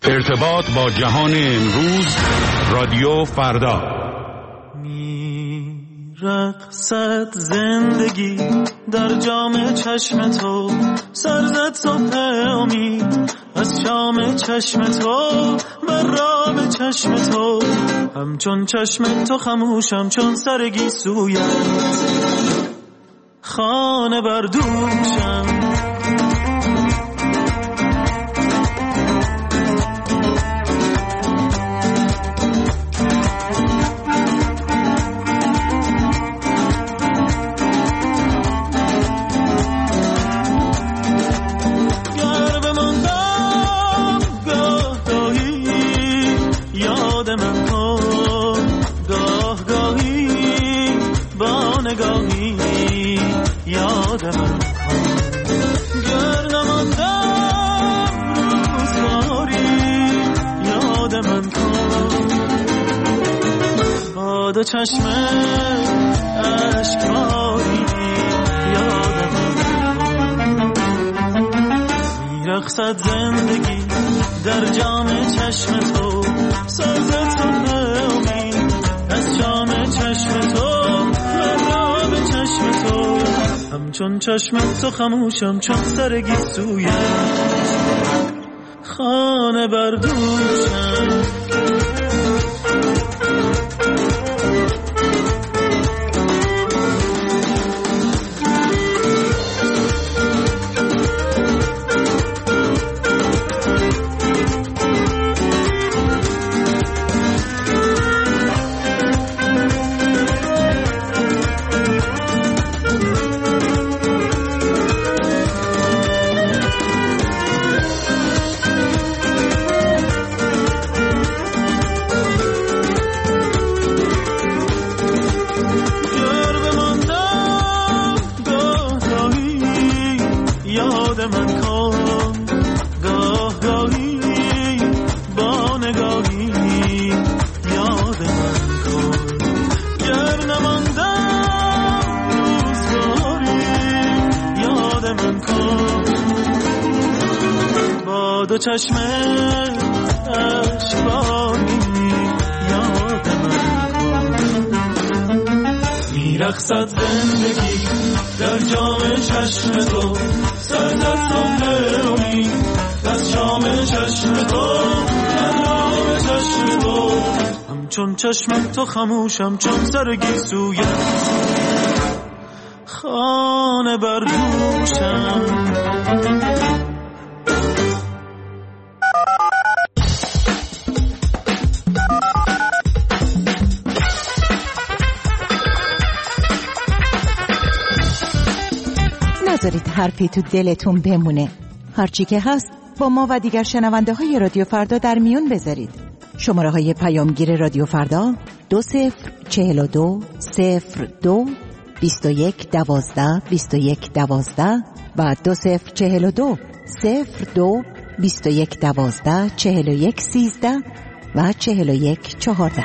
ارتباط با جهان امروز، رادیو فردا. رقصد زندگی در جام چشم تو، سرزد صبح امید از شام چشم تو، برام چشم تو، همچون چشم تو خموشم چون سرگی سویت، خانه بردوشم. دو چشم اشکباری یادم میرقصد زندگی در جام چشم تو، سازد صبح امید از شام چشم تو، برام چشم تو، همچون چشم تو خموشم چون سرگی سویت، خانه بردوشم. دو چشم اشکباری یادم میرقصد زندگی در جام چشم تو، سرزد صبح امید از شام چشم تو، برام چشم تو، همچون چشم تو خموشم چون سرگی سویت، خانه بردوشم. نذارید حرفی تو دلتون بمونه. هرچی که هست با ما و دیگر شنونده های رادیو فردا در میون بذارید. شماره های پیامگیر رادیو فردا 2042 02 21 12 21 12 و 2042 02 21 12 41 13 و 41 14.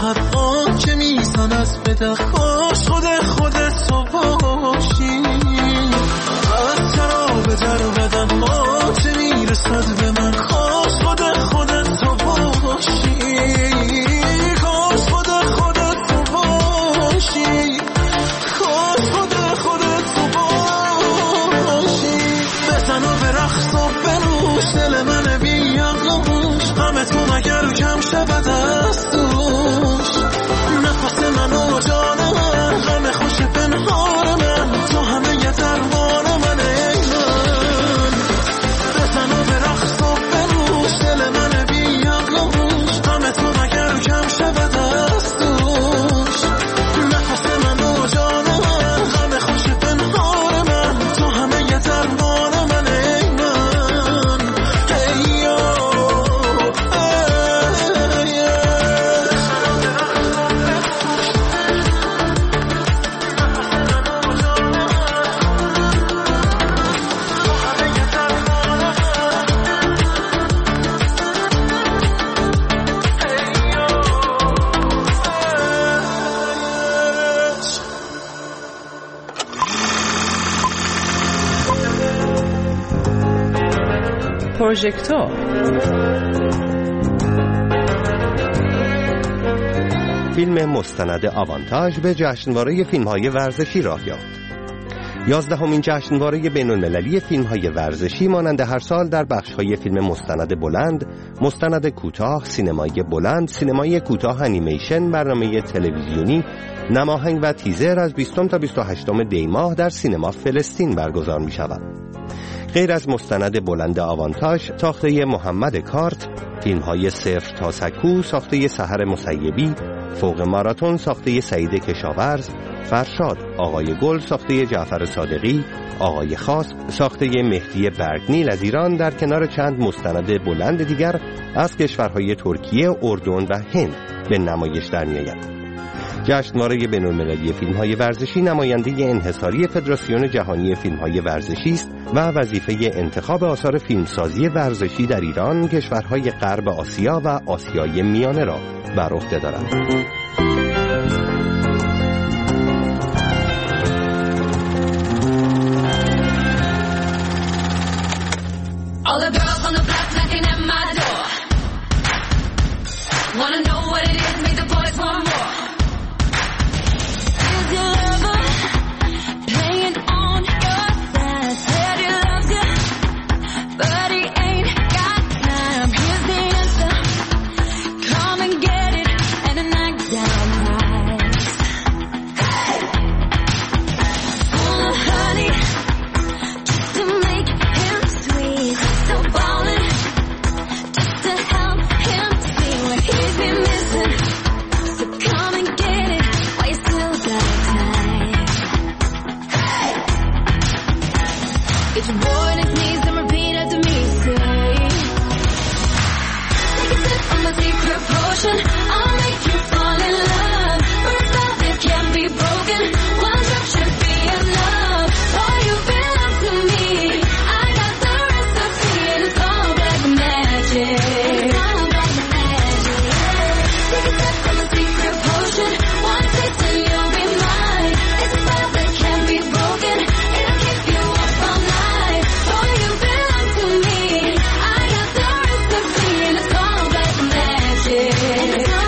هر آن که میزند به دخاش خودت تو باشی. از تراب در بدن آت میرسد به من، کاش خودت تو باشی. کاش خودت تو باشی. کاش خودت تو باشی. بزن و به رقص و بنوش دل من بی‌عقل‌وش، غم تو مگر کم شود از دوش. نفس من و جان من، غم خوش پنهان من، تو همه ی درمان من ای من. بزن و به رقص و بنوش دل من بی‌عقل‌وش، غم تو مگر کم شود از دوش. نفس من و جان من، غم خوش پنهان من، تو همه ی درمان من ای من. ای پروژکتور. فیلم مستند آوانتاژ به جشنواره فیلم‌های ورزشی راه یافت. 11مین جشنواره بین‌المللی فیلم‌های ورزشی مانند هر سال در بخش‌های فیلم مستند بلند، مستند کوتاه، سینمای بلند، سینمای کوتاه انیمیشن، برنامه تلویزیونی، نماهنگ و تیزر از 20 تا 28 دی ماه در سینما فلسطین برگزار می‌شود. غیر از مستند بلند آوانتاژ، ساخته محمد کارت، فیلم‌های صفر تا سکو ساخته سحر مسیبی، فوق ماراتون ساخته سعید کشاورز، فرشاد آقای گل ساخته جعفر صادقی، آقای خاص ساخته مهدی برگنیل از ایران در کنار چند مستند بلند دیگر از کشورهای ترکیه، اردن و هند به نمایش در می‌آید. جشنواره بین‌المللی فیلم‌های ورزشی نماینده انحصاری فدراسیون جهانی فیلم‌های ورزشی است و وظیفه انتخاب آثار فیلمسازی ورزشی در ایران، کشورهای غرب آسیا و آسیای میانه را بر عهده دارد. Yeah.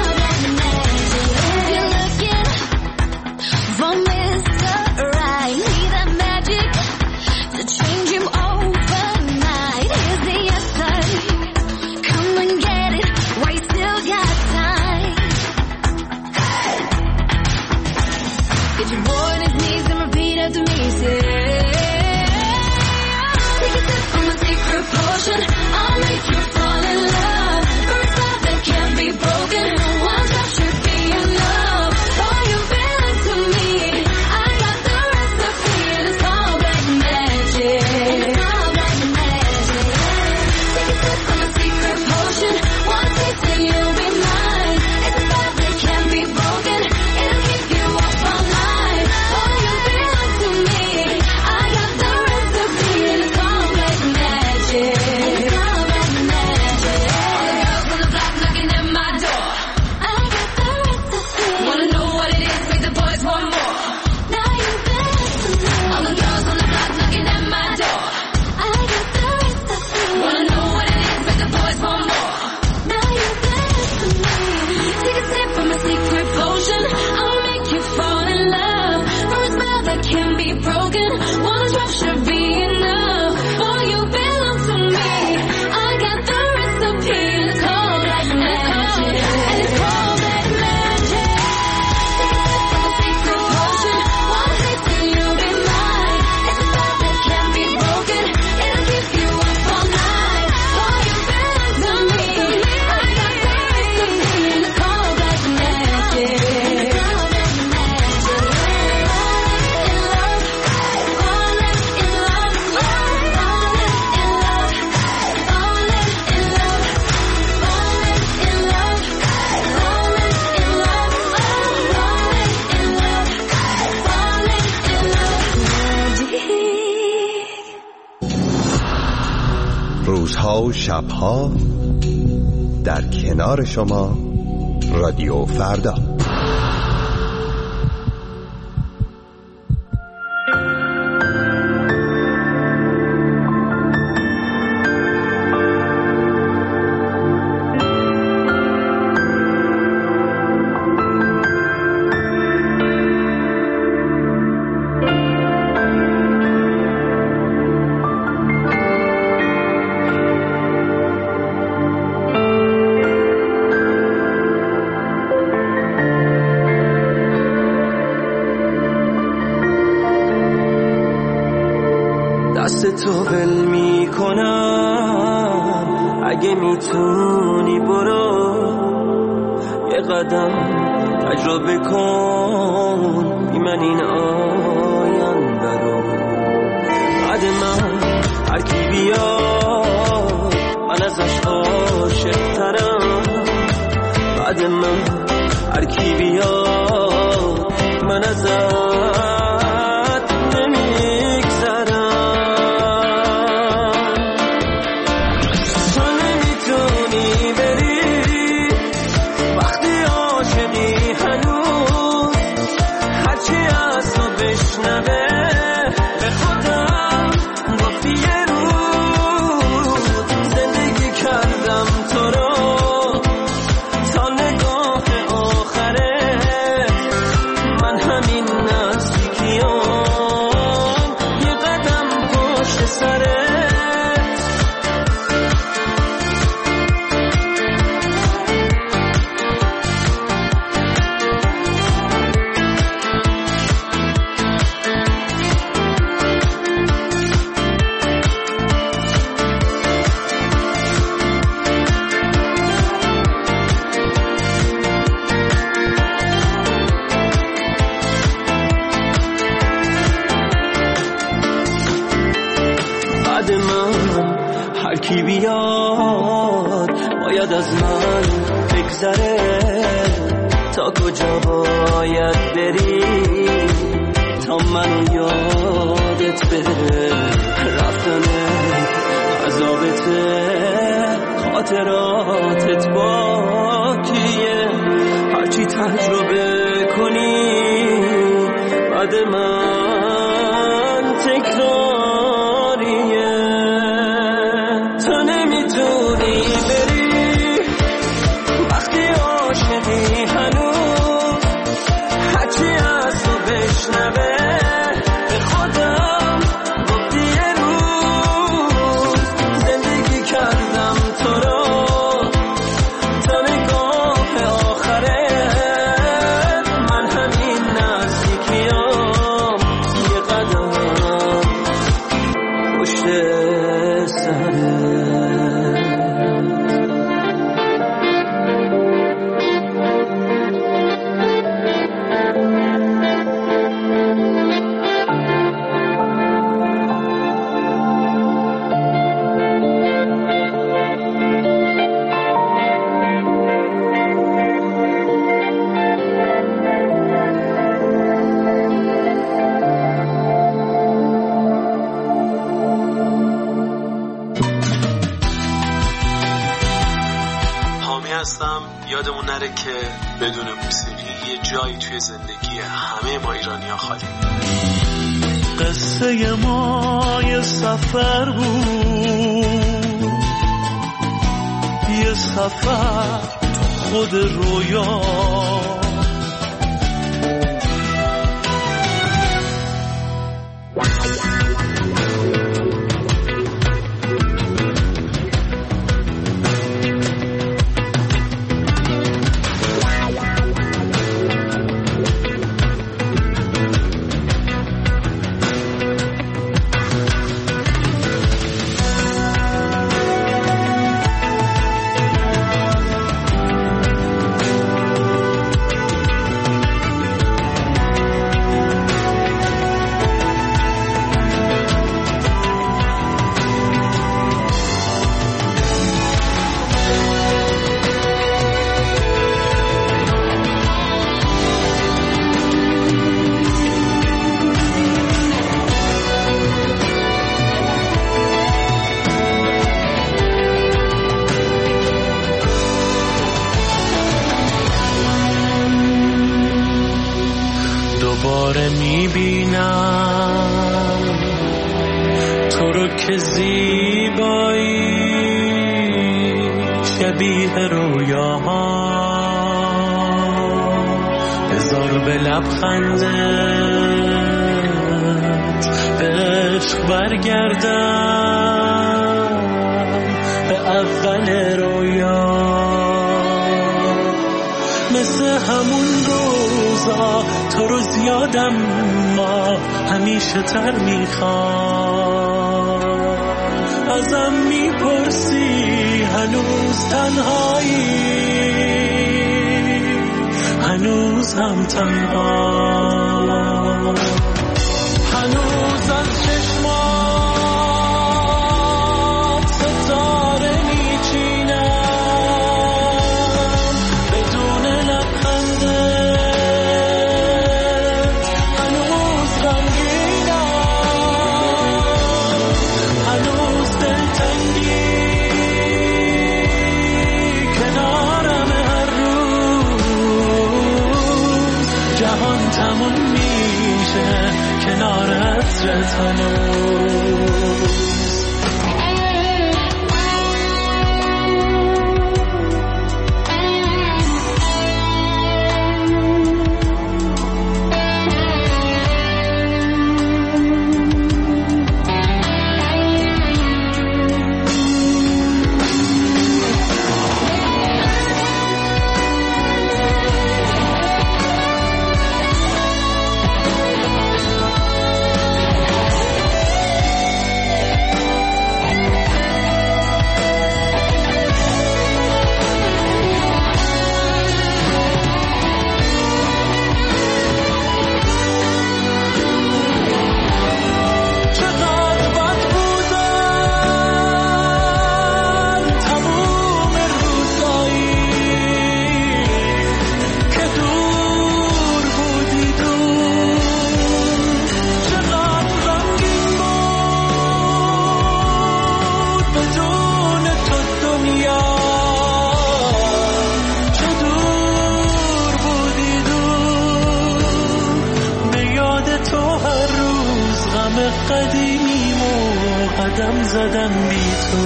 روزها و شبها در کنار شما رادیو فردا. تو ول میکنم اگه میتونی برو یه قدم تجربه کن بی من این آینده رو. بعد من هر کی بیاد من ازش عاشق ترم. بعد من هر کی بیاد من ازش کی بیاد باید از من بگذره. تا کجا باید بری تا منو یادت بره. رفتنه عذابته خاطراتت باکیه. هرچی تجربه کنی بعد من تکراریه. تو نمیتونی بری وقتی عاشقی هنوز. هرچی از تو بشنوه به خودم گفتی یه روز زندگی کردم تو رو تا نگاه آخره. من همین نزدیکیام یه قدم پشت سرت. یادمون نره که بدون موسیقی یه جایی توی زندگی همه ما ایرانی‌ها خالی. قصه ما یه سفر بود، یه سفر خود رویا. دوباره میبینم تو رو که زیبایی شبیه رویاها، بذار به لبخندت به عشق برگردم به اول رویا، مثل همون روزا تو رو زیادم ما همیشه تر میخوام، ازم میپرسی هنوز تنهایی، هنوز هم تنها، هنوز از چشمات ستاره میچینم بدون لبخندت، هنوز غمگینم، هنوز دلتنگی کنارم هر روز، جهان تموم میشه کنار عطرت هنوز. قدم زدن بی تو،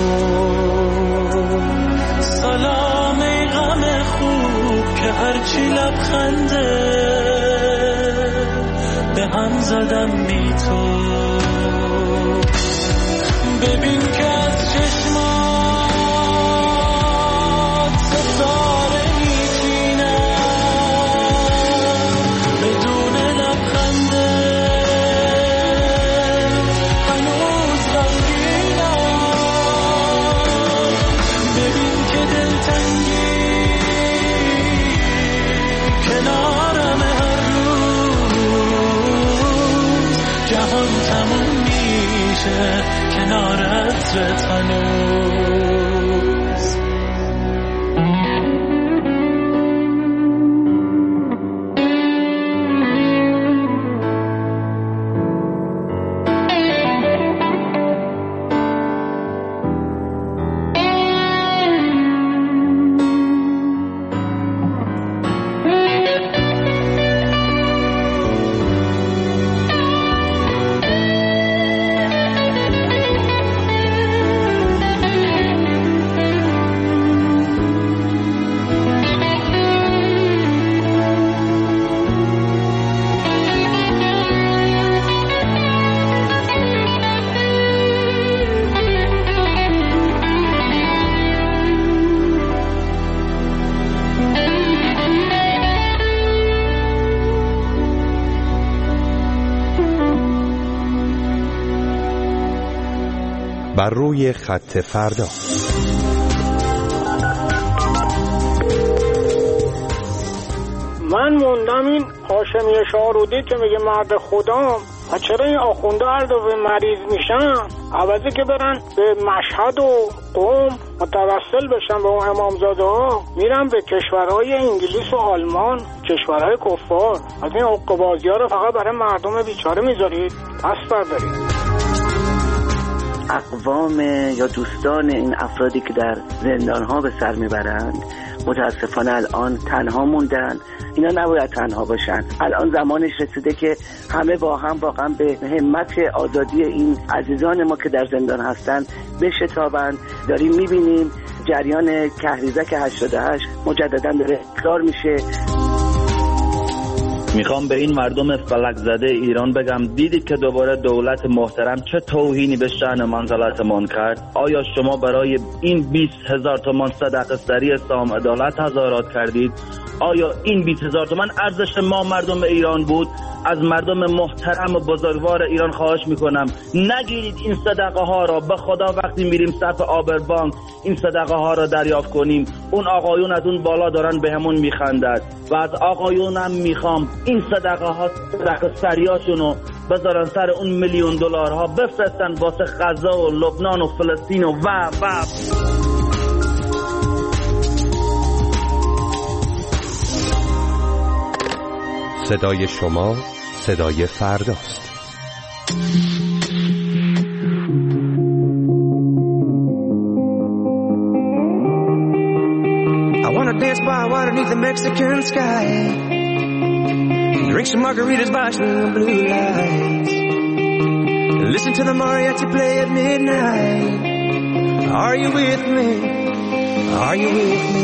سلام ای غم خوب که هرچی لبخنده به هم زدم بی تو، ببین که از چشمات ستاره میچینم بدون لبخنده، کنارم هر روز، جهان تموم میشه کنار عطرت هنوز. بر روی خط فردا. من موندم این هاشمی شارودی که میگه مرد خدام، و چرا این آخونده هر دفعه مریض میشن عوضی که برن به مشهد و قم متوسل بشن به اون امامزاده ها، میرن به کشورهای انگلیس و آلمان، کشورهای کفار. از این حقوق‌بازی ها رو فقط برای مردم بیچاره میذارید، پس بردارید. اقوام یا دوستان این افرادی که در زندان‌ها به سر میبرند متاسفانه الان تنها موندن. اینا نباید تنها باشن. الان زمانش رسیده که همه با هم واقعا به همت آزادی این عزیزان ما که در زندان هستن بشتابند. داریم میبینیم جریان کهریزک 88 مجددا داره تکرار میشه. میخوام به این مردم فلک زده ایران بگم دیدید که دوباره دولت محترم چه توهینی به شأن منزلتمان کرد؟ آیا شما برای این 20,000 تومان صدقه سری سام عدالت تظاهرات کردید؟ آیا این 20,000 تومان ارزش ما مردم ایران بود؟ از مردم محترم و بزرگوار ایران خواهش میکنم نگیرید این صدقه ها را. به خدا وقتی میریم صف آبربانک این صدقه ها را دریافت کنیم، اون آقایون از اون بالا دارن به همون میخندد و از آقایونم میخوام این صدقه ها صدقه سریاشونو بذارن سر اون $1,000,000 بفرستن واسه غزه و لبنان و فلسطین و صدای شما صدای فرداست. I wanna dance by water beneath the Mexican sky, drink some margaritas by some blue lights, listen to the mariachi play at midnight. Are you with me? Are you with me?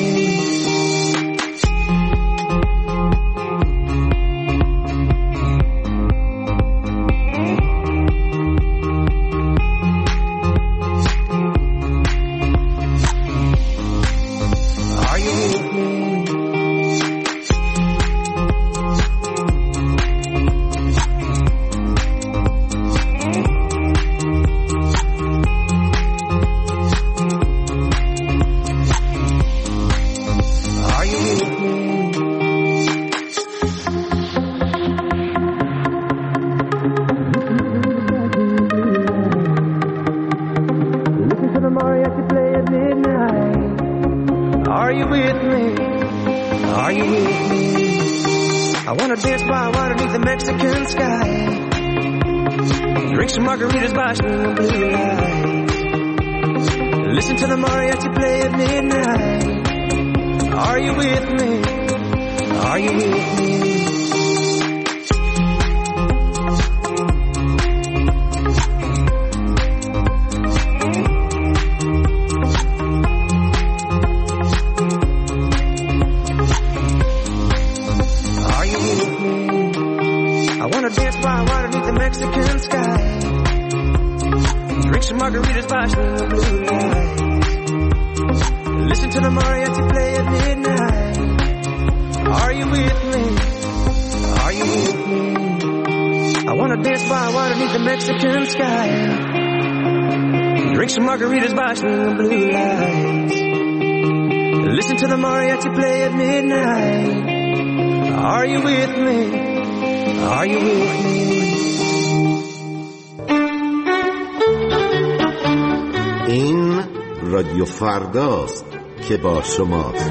این رادیو فرداست که با شماست.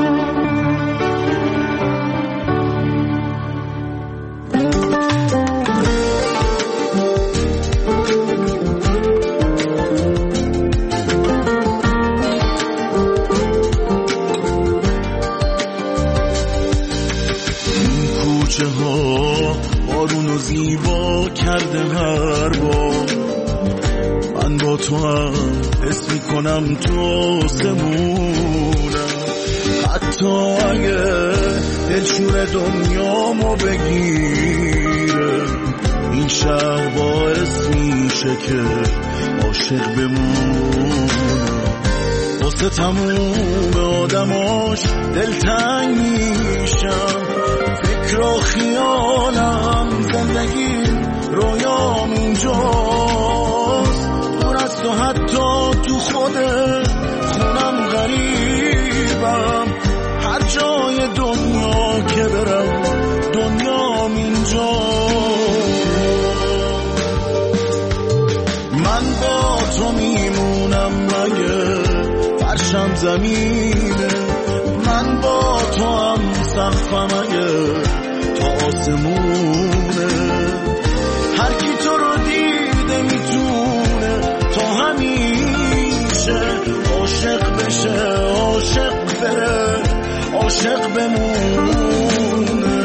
کوچه ها بارونو زیبا کرده هر بار، من با تو هم حس میکنم تو سمونم، حتی اگه دلشور دنیامو بگیره این شهر باعث میشه که عاشق بمونم، واسه تموم آدماش دلتنگ میشم، فکر و خیالم زندگی رویام اینجاست، دور از تو حتی تو خود خونم غریبم، هر جای دنیا که برم دنیام اینجاست، من با تو میمونم مگه فرشم زمینه، من با تو هم سقفم اگه تا آسمونه، هر کی تو رو دیده میتونه تا کوچه عاشق بره عاشق بمونه.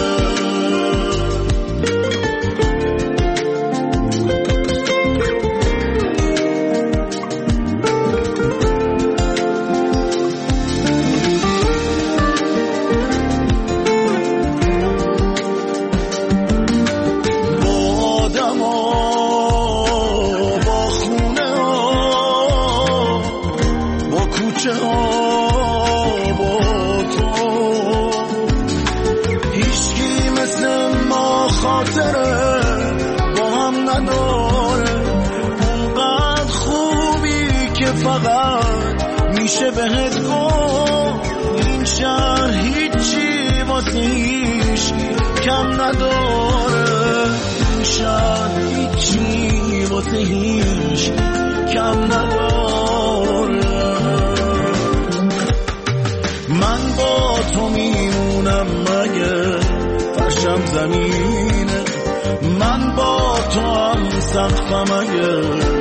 میشه بهت گفت این شهر هیچی واسه هیچ کم نداره، این شهر هیچی واسه هیچ کم نداره. من با تو میمونم مگه فرشم زمینه، من با تو هم سقفم مگه